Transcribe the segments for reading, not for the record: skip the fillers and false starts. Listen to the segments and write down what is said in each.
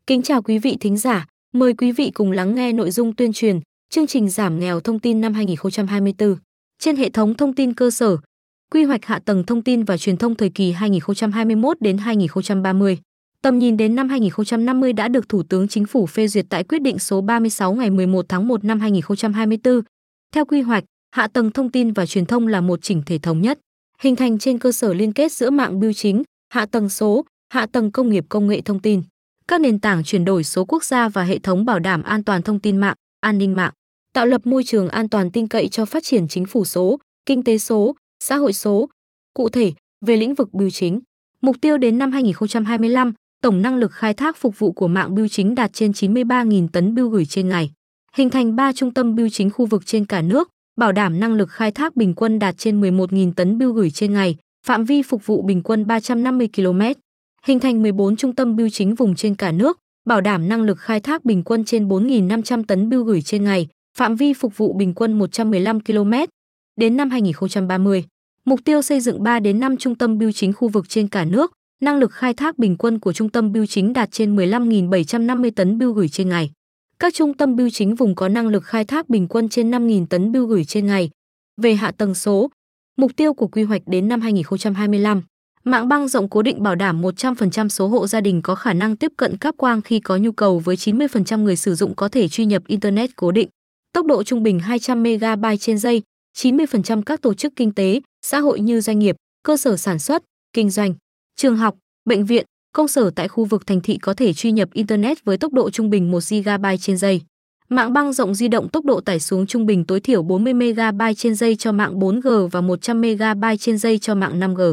Kính chào quý vị thính giả, mời quý vị cùng lắng nghe nội dung tuyên truyền chương trình giảm nghèo thông tin năm 2024 trên hệ thống thông tin cơ sở, quy hoạch hạ tầng thông tin và truyền thông thời kỳ 2021 đến 2030. Tầm nhìn đến năm 2050 đã được Thủ tướng Chính phủ phê duyệt tại quyết định số 36 ngày 11 tháng 1 năm 2024. Theo quy hoạch, hạ tầng thông tin và truyền thông là một chỉnh thể thống nhất, hình thành trên cơ sở liên kết giữa mạng bưu chính, hạ tầng số, hạ tầng công nghiệp công nghệ thông tin, các nền tảng chuyển đổi số quốc gia và hệ thống bảo đảm an toàn thông tin mạng, an ninh mạng, tạo lập môi trường an toàn tin cậy cho phát triển chính phủ số, kinh tế số, xã hội số. Cụ thể, về lĩnh vực bưu chính, mục tiêu đến năm 2025, tổng năng lực khai thác phục vụ của mạng bưu chính đạt trên 93.000 tấn bưu gửi trên ngày, hình thành 3 trung tâm bưu chính khu vực trên cả nước, bảo đảm năng lực khai thác bình quân đạt trên 11.000 tấn bưu gửi trên ngày, phạm vi phục vụ bình quân 350 km. Hình thành 14 trung tâm bưu chính vùng trên cả nước, bảo đảm năng lực khai thác bình quân trên 4.500 tấn bưu gửi trên ngày, phạm vi phục vụ bình quân 115 km. Đến năm 2030, mục tiêu xây dựng 3 đến 5 trung tâm bưu chính khu vực trên cả nước, năng lực khai thác bình quân của trung tâm bưu chính đạt trên 15.750 tấn bưu gửi trên ngày. Các trung tâm bưu chính vùng có năng lực khai thác bình quân trên 5.000 tấn bưu gửi trên ngày. Về hạ tầng số, mục tiêu của quy hoạch đến năm 2025, mạng băng rộng cố định bảo đảm 100% số hộ gia đình có khả năng tiếp cận cáp quang khi có nhu cầu, với 90% người sử dụng có thể truy nhập Internet cố định. Tốc độ trung bình 200 MB trên giây, 90% các tổ chức kinh tế, xã hội như doanh nghiệp, cơ sở sản xuất, kinh doanh, trường học, bệnh viện, công sở tại khu vực thành thị có thể truy nhập Internet với tốc độ trung bình 1 GB trên giây. Mạng băng rộng di động tốc độ tải xuống trung bình tối thiểu 40 MB trên giây cho mạng 4G và 100 MB trên giây cho mạng 5G.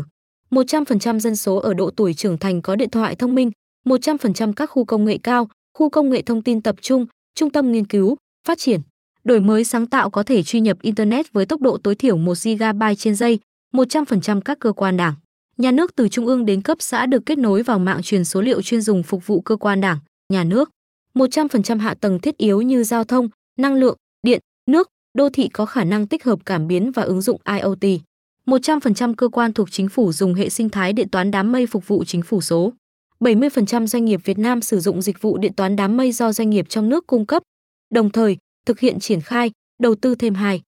100% dân số ở độ tuổi trưởng thành có điện thoại thông minh, 100% các khu công nghệ cao, khu công nghệ thông tin tập trung, trung tâm nghiên cứu, phát triển, đổi mới sáng tạo có thể truy nhập Internet với tốc độ tối thiểu 1 GB trên giây, 100% các cơ quan đảng, nhà nước từ trung ương đến cấp xã được kết nối vào mạng truyền số liệu chuyên dùng phục vụ cơ quan đảng, nhà nước. 100% hạ tầng thiết yếu như giao thông, năng lượng, điện, nước, đô thị có khả năng tích hợp cảm biến và ứng dụng IoT. 100% cơ quan thuộc chính phủ dùng hệ sinh thái điện toán đám mây phục vụ chính phủ số. 70% doanh nghiệp Việt Nam sử dụng dịch vụ điện toán đám mây do doanh nghiệp trong nước cung cấp. Đồng thời, thực hiện triển khai, đầu tư thêm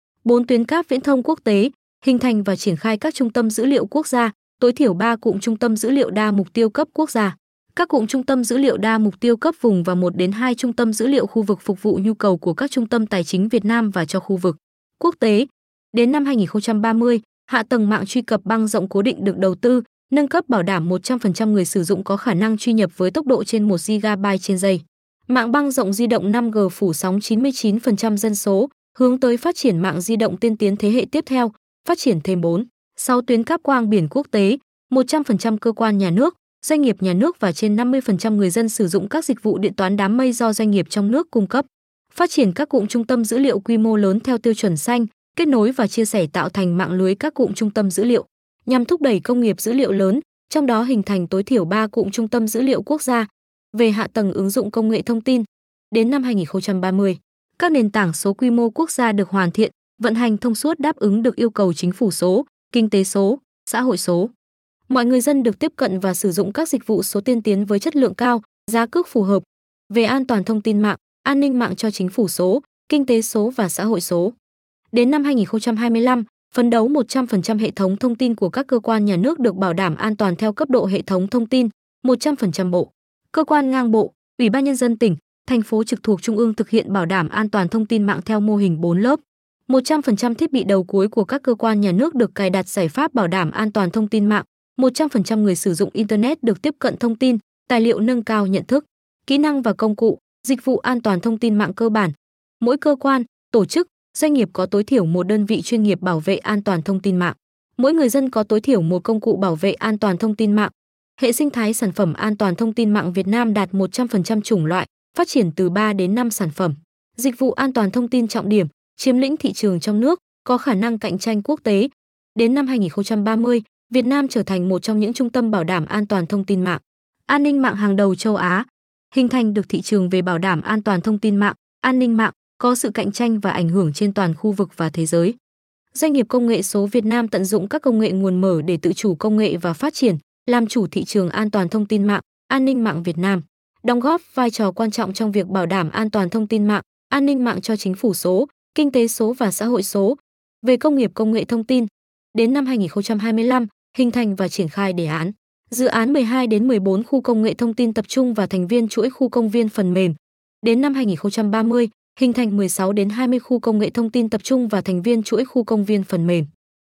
4 tuyến cáp viễn thông quốc tế, hình thành và triển khai các trung tâm dữ liệu quốc gia, tối thiểu 3 cụm trung tâm dữ liệu đa mục tiêu cấp quốc gia, các cụm trung tâm dữ liệu đa mục tiêu cấp vùng và 1 đến 2 trung tâm dữ liệu khu vực phục vụ nhu cầu của các trung tâm tài chính Việt Nam và cho khu vực quốc tế. Đến năm 2030, hạ tầng mạng truy cập băng rộng cố định được đầu tư, nâng cấp bảo đảm 100% người sử dụng có khả năng truy nhập với tốc độ trên 1 GB trên giây. Mạng băng rộng di động 5G phủ sóng 99% dân số, hướng tới phát triển mạng di động tiên tiến thế hệ tiếp theo, phát triển thêm 6 tuyến cáp quang biển quốc tế, 100% cơ quan nhà nước, doanh nghiệp nhà nước và trên 50% người dân sử dụng các dịch vụ điện toán đám mây do doanh nghiệp trong nước cung cấp. Phát triển các cụm trung tâm dữ liệu quy mô lớn theo tiêu chuẩn xanh, kết nối và chia sẻ tạo thành mạng lưới các cụm trung tâm dữ liệu, nhằm thúc đẩy công nghiệp dữ liệu lớn, trong đó hình thành tối thiểu 3 cụm trung tâm dữ liệu quốc gia. Về hạ tầng ứng dụng công nghệ thông tin, đến năm 2030, các nền tảng số quy mô quốc gia được hoàn thiện, vận hành thông suốt đáp ứng được yêu cầu chính phủ số, kinh tế số, xã hội số. Mọi người dân được tiếp cận và sử dụng các dịch vụ số tiên tiến với chất lượng cao, giá cước phù hợp. Về an toàn thông tin mạng, an ninh mạng cho chính phủ số, kinh tế số và xã hội số. Đến năm 2025, phấn đấu 100% hệ thống thông tin của các cơ quan nhà nước được bảo đảm an toàn theo cấp độ hệ thống thông tin, 100% bộ, cơ quan ngang bộ, Ủy ban nhân dân tỉnh, thành phố trực thuộc trung ương thực hiện bảo đảm an toàn thông tin mạng theo mô hình 4 lớp. 100% thiết bị đầu cuối của các cơ quan nhà nước được cài đặt giải pháp bảo đảm an toàn thông tin mạng, 100% người sử dụng Internet được tiếp cận thông tin, tài liệu nâng cao nhận thức, kỹ năng và công cụ, dịch vụ an toàn thông tin mạng cơ bản. Mỗi cơ quan, tổ chức, doanh nghiệp có tối thiểu một đơn vị chuyên nghiệp bảo vệ an toàn thông tin mạng. Mỗi người dân có tối thiểu một công cụ bảo vệ an toàn thông tin mạng. Hệ sinh thái sản phẩm an toàn thông tin mạng Việt Nam đạt 100% chủng loại, phát triển từ 3 đến 5 sản phẩm. Dịch vụ an toàn thông tin trọng điểm, chiếm lĩnh thị trường trong nước, có khả năng cạnh tranh quốc tế. Đến năm 2030, Việt Nam trở thành một trong những trung tâm bảo đảm an toàn thông tin mạng, an ninh mạng hàng đầu châu Á, hình thành được thị trường về bảo đảm an toàn thông tin mạng, an ninh mạng, có sự cạnh tranh và ảnh hưởng trên toàn khu vực và thế giới. Doanh nghiệp công nghệ số Việt Nam tận dụng các công nghệ nguồn mở để tự chủ công nghệ và phát triển, làm chủ thị trường an toàn thông tin mạng, an ninh mạng Việt Nam. đóng góp vai trò quan trọng trong việc bảo đảm an toàn thông tin mạng, an ninh mạng cho chính phủ số, kinh tế số và xã hội số. Về công nghiệp công nghệ thông tin, đến năm 2025, hình thành và triển khai đề án dự án 12 đến 14 khu công nghệ thông tin tập trung và thành viên chuỗi khu công viên phần mềm. Đến năm 2030, hình thành 16 đến 20 khu công nghệ thông tin tập trung và thành viên chuỗi khu công viên phần mềm.